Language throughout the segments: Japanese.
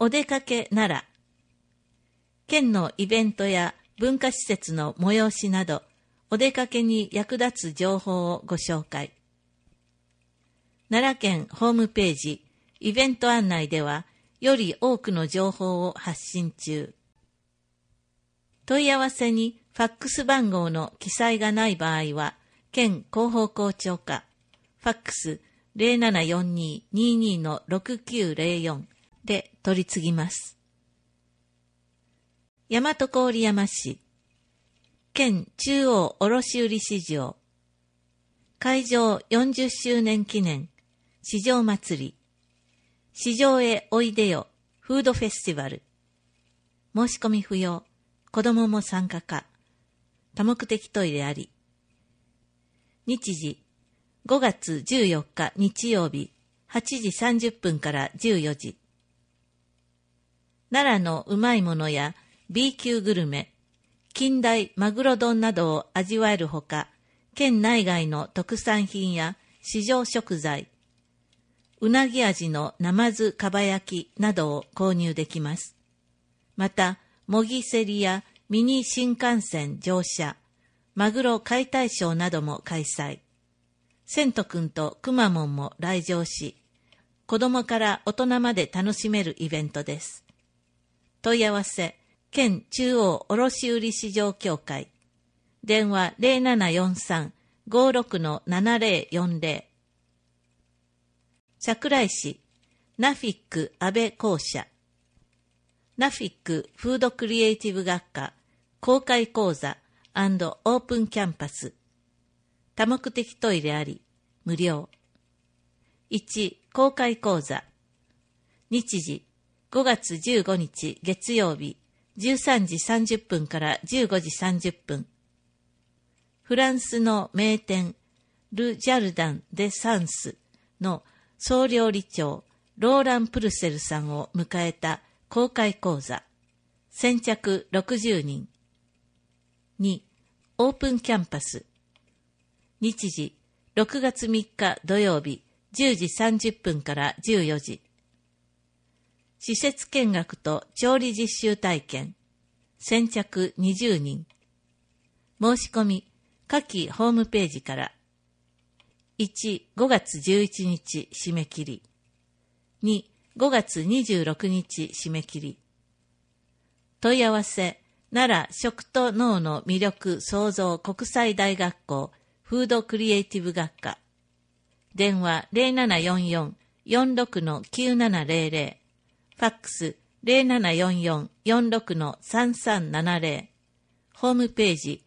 お出かけなら、県のイベントや文化施設の催しなど、お出かけに役立つ情報をご紹介。奈良県ホームページ、イベント案内では、より多くの情報を発信中。問い合わせにファックス番号の記載がない場合は、県広報校長課、ファックス 0742-22-6904 で取り次ぎます。大和郡山市、県中央卸売市場、開場40周年記念、市場祭り、市場へおいでよ、フードフェスティバル、申し込み不要、子どもも参加可、多目的トイレあり。日時、5月14日日曜日、8時30分から14時。奈良のうまいものや B 級グルメ、近代マグロ丼などを味わえるほか、県内外の特産品や市場食材、うなぎ味のなまずかば焼きなどを購入できます。また、模擬競りやミニ新幹線乗車、マグロ解体ショーなども開催。千とくんとくまモンも来場し、子供から大人まで楽しめるイベントです。問い合わせ、県中央卸売市場協会。電話 0743-56-7040。桜井市、ナフィック安倍校舎。ナフィックフードクリエイティブ学科公開講座&オープンキャンパス。多目的トイレあり、無料。1、公開講座。日時、5月15日月曜日、13時30分から15時30分。フランスの名店、ル・ジャルダン・デ・サンスの総料理長、ローラン・プルセルさんを迎えた公開講座。先着60人。2、オープンキャンパス。日時、6月3日土曜日、10時30分から14時。施設見学と調理実習体験。先着20人。申し込み、下記ホームページから。1、5月11日締め切り。2、5月26日締め切り。問い合わせ、奈良食と農の魅力創造国際大学校フードクリエイティブ学科。電話 0744-46-9700。ファックス 0744-46-3370。ホームページ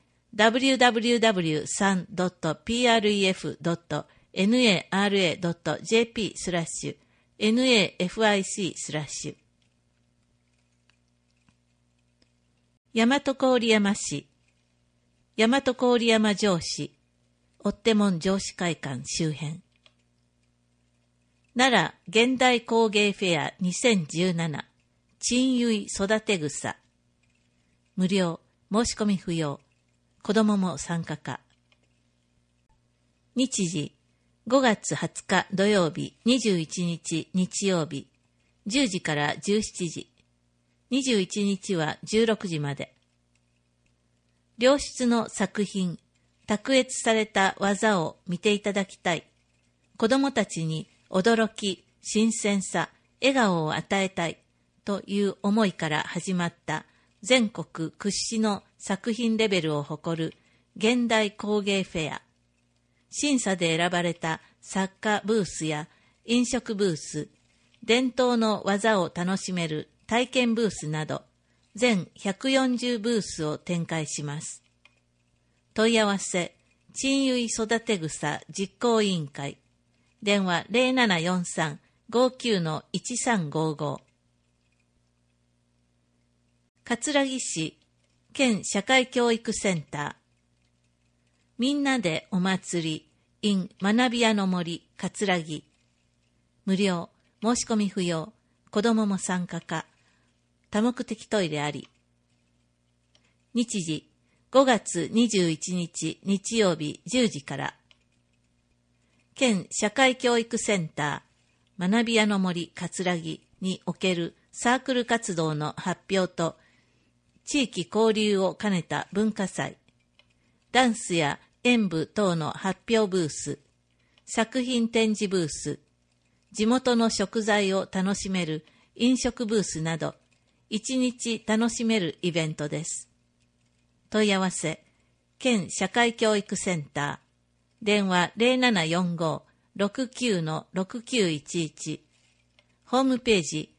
www.3.para.jp/NAFIC/大和郡山市、大和郡山城址、追手門城址会館周辺。奈良現代工芸フェア2017、珍結育て草。無料、申し込み不要、子どもも参加可。日時、5月20日土曜日、21日日曜日、10時から17時。21日は16時まで。良質の作品、卓越された技を見ていただきたい。子どもたちに驚き、新鮮さ、笑顔を与えたいという思いから始まった全国屈指の作品レベルを誇る現代工芸フェア。審査で選ばれた作家ブースや飲食ブース、伝統の技を楽しめる体験ブースなど、全140ブースを展開します。問い合わせ、珍結育て草実行委員会。電話 0743-59-1355。葛城市、県社会教育センター。みんなでお祭り in 学び屋の森葛城。無料、申し込み不要、子どもも参加可。多目的トイレあり。日時、5月21日日曜日10時から。県社会教育センター学び屋の森葛城におけるサークル活動の発表と地域交流を兼ねた文化祭、ダンスや演舞等の発表ブース、作品展示ブース、地元の食材を楽しめる飲食ブースなど、一日楽しめるイベントです。問い合わせ、県社会教育センター、電話 0745-69-6911、ホームページ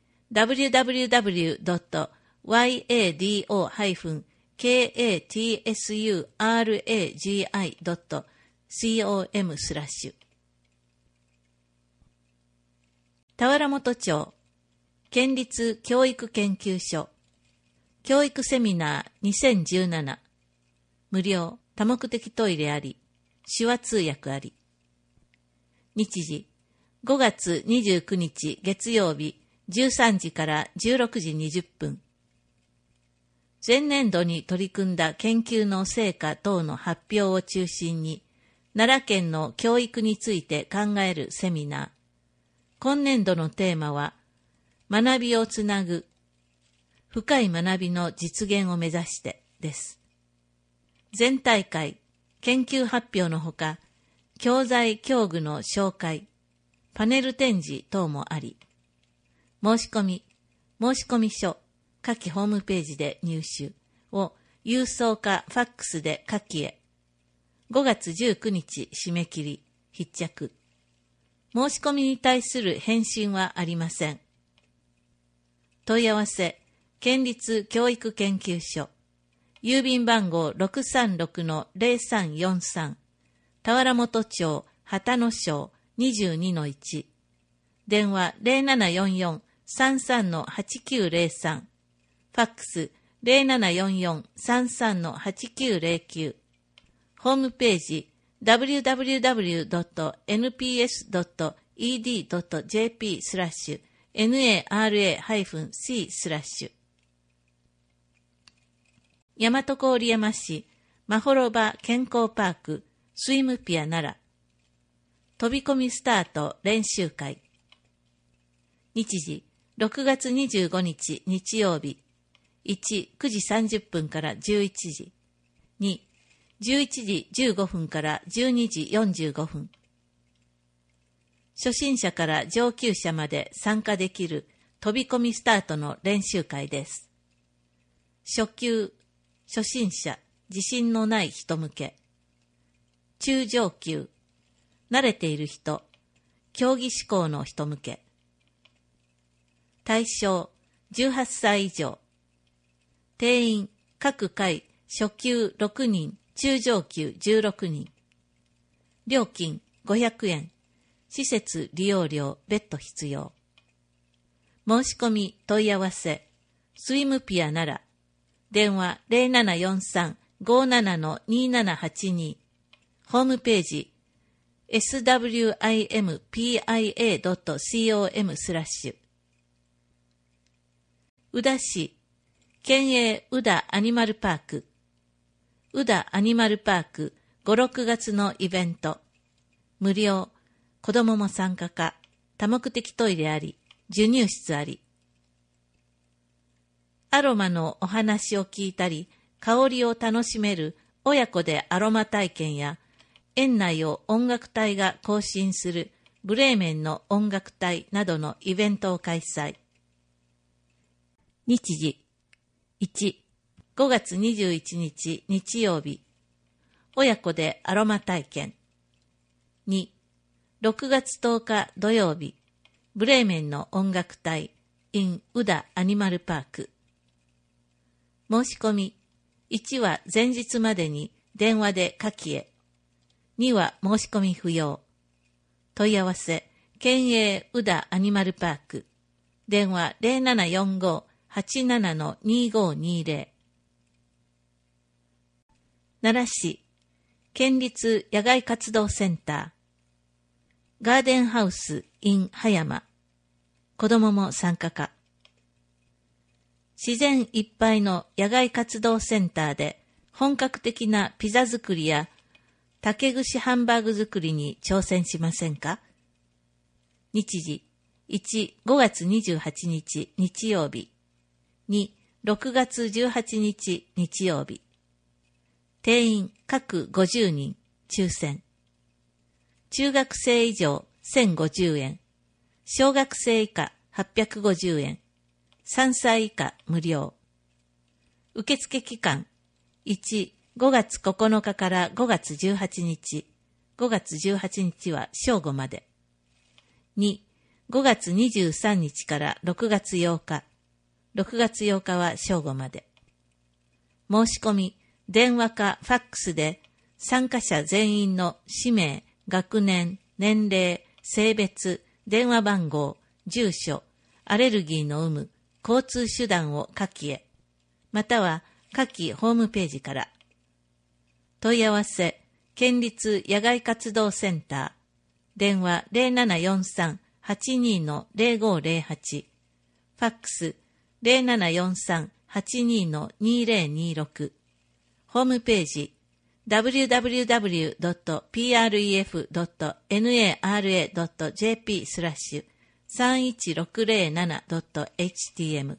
www.yado-katsuragi.com/田原本町県立教育研究所教育セミナー2017無料多目的トイレあり手話通訳あり。日時5月29日月曜日13時から16時20分。前年度に取り組んだ研究の成果等の発表を中心に奈良県の教育について考えるセミナー。今年度のテーマは、学びをつなぐ、深い学びの実現を目指してです。全大会、研究発表のほか、教材教具の紹介、パネル展示等もあり、申し込み書、下記ホームページで入手を郵送かファックスで下記へ。5月19日締め切り、必着。申し込みに対する返信はありません。問い合わせ、県立教育研究所、郵便番号 636-0343、田原本町、旗野町 22-1、電話 0744-33-8903、ファックス 0744-33-8909、ホームページwww.nps.ed.jp/nara-c/ 大和郡山市まほろば健康パークスイムピア奈良飛び込みスタート練習会。日時6月25日日曜日1、9時30分から11時2、11時15分から12時45分。初心者から上級者まで参加できる飛び込みスタートの練習会です。初級、初心者、自信のない人向け。中上級、慣れている人、競技志向の人向け。対象、18歳以上。定員、各回、初級6人、中上級16人。料金500円。施設利用料別途必要。申し込み問い合わせ。スイムピア奈良。電話 0743-57-2782。ホームページ swimpa.com/。宇田市県営宇田アニマルパーク。宇田アニマルパーク5、6月のイベント。無料、子供も参加か、多目的トイレあり、授乳室あり。アロマのお話を聞いたり、香りを楽しめる親子でアロマ体験や、園内を音楽隊が行進するブレーメンの音楽隊などのイベントを開催。日時1、5月21日日曜日、親子でアロマ体験。2、6月10日土曜日、ブレーメンの音楽隊 in 宇田アニマルパーク。申し込み、1は前日までに電話で下記へ。2は申し込み不要。問い合わせ、県営宇田アニマルパーク。電話 0745-87-2520。奈良市県立野外活動センターガーデンハウス in 葉山。子供も参加か。自然いっぱいの野外活動センターで本格的なピザ作りや竹串ハンバーグ作りに挑戦しませんか？日時 1、5月28日日曜日。2、6月18日日曜日。定員各50人、抽選。中学生以上1050円。小学生以下850円。3歳以下無料。受付期間1、5月9日から5月18日。5月18日は正午まで。2、5月23日から6月8日。6月8日は正午まで。申し込み、電話かファックスで参加者全員の氏名、学年、年齢、性別、電話番号、住所、アレルギーの有無、交通手段を下記へ、または下記ホームページから。問い合わせ、県立野外活動センター、電話 0743-82-0508、ファックス 0743-82-2026、ホームページ、www.pref.na.jp/31607.htm。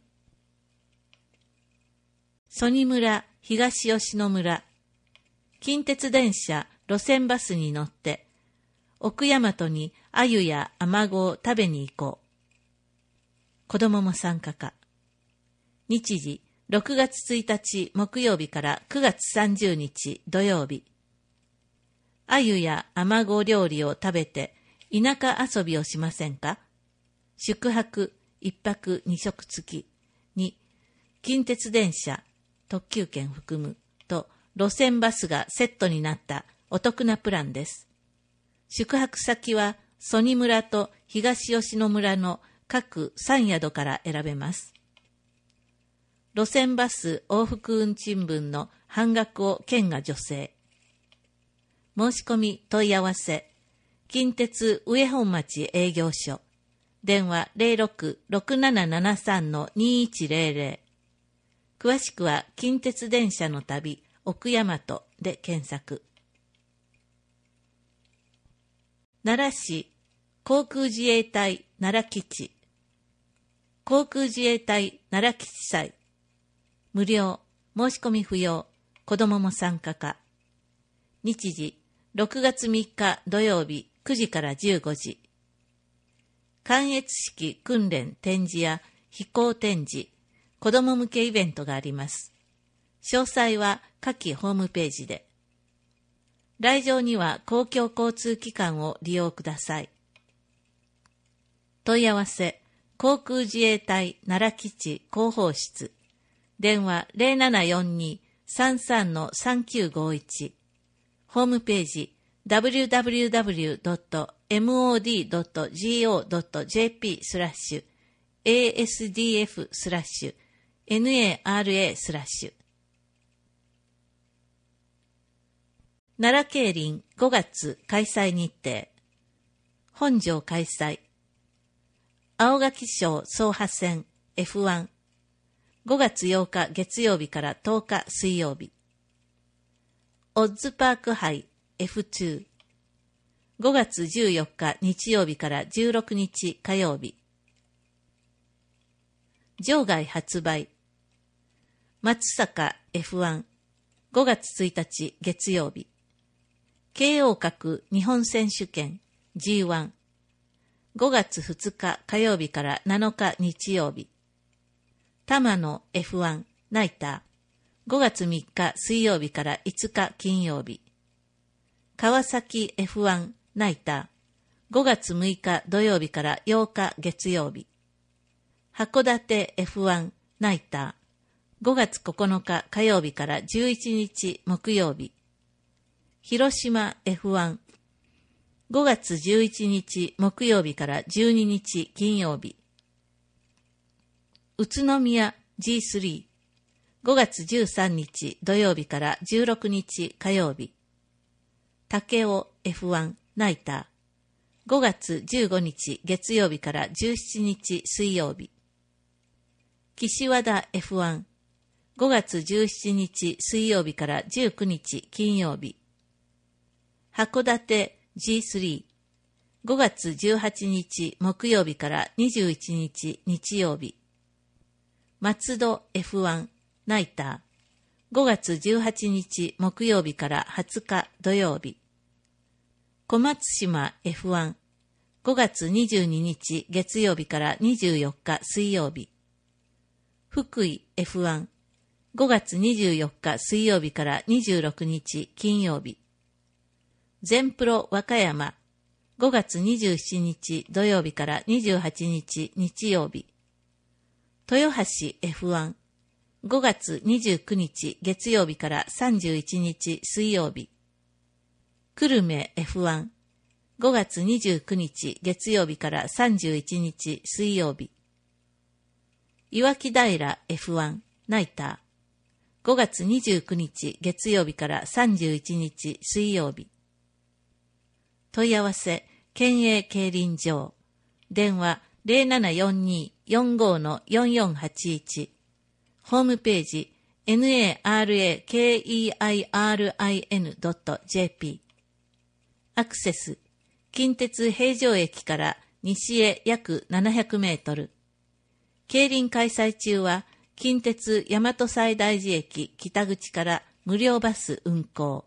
曽爾村東吉野村、近鉄電車路線バスに乗って奥大和に鮎やアマゴを食べに行こう。子供も参加か。日時6月1日木曜日から9月30日土曜日。鮎やアマゴ料理を食べて田舎遊びをしませんか？宿泊1泊2食付きに近鉄電車特急券含むと路線バスがセットになったお得なプランです。宿泊先は曽爾村と東吉野村の各3宿から選べます。路線バス往復運賃分の半額を県が助成。申し込み問い合わせ、近鉄上本町営業所、電話 06-6773-2100。詳しくは近鉄電車の旅奥大和で検索。奈良市航空自衛隊奈良基地、航空自衛隊奈良基地祭、無料、申し込み不要、子供も参加か。日時6月3日土曜日9時から15時。観閲式訓練展示や飛行展示、子供向けイベントがあります。詳細は下記ホームページで。来場には公共交通機関を利用ください。問い合わせ、航空自衛隊奈良基地広報室、電話 0742-33-3951、ホームページ www.mod.go.jp/asdf/nara/ 奈良競輪5月開催日程。本場開催。青垣賞走破戦 F1。5月8日月曜日から10日水曜日。オッズパーク杯 F2。5月14日日曜日から16日火曜日。場外発売。松坂 F1。5月1日月曜日。京王閣日本選手権 G1。5月2日火曜日から7日日曜日。玉野 F1 ナイター。5月3日水曜日から5日金曜日。川崎 F1 ナイター。5月6日土曜日から8日月曜日。函館 F1 ナイター。5月9日火曜日から11日木曜日。広島 F1。5月11日木曜日から12日金曜日。宇都宮 G3。5月13日土曜日から16日火曜日。武雄 F1 ナイター。5月15日月曜日から17日水曜日。岸和田 F1。5月17日水曜日から19日金曜日。函館 G3。 5月18日木曜日から21日日曜日。松戸 F1 ナイター5月18日木曜日から20日土曜日。小松島 F1 5月22日月曜日から24日水曜日。福井 F1 5月24日水曜日から26日金曜日。全プロ和歌山5月27日土曜日から28日日曜日。豊橋 F1 5月29日月曜日から31日水曜日。久留米 F1 5月29日月曜日から31日水曜日。岩木平 F1 ナイター5月29日月曜日から31日水曜日。問い合わせ県営競輪場電話 0742-45-4481 ホームページ narakerin.jp アクセス近鉄平城駅から西へ約700メートル。競輪開催中は近鉄大和西大寺駅北口から無料バス運行。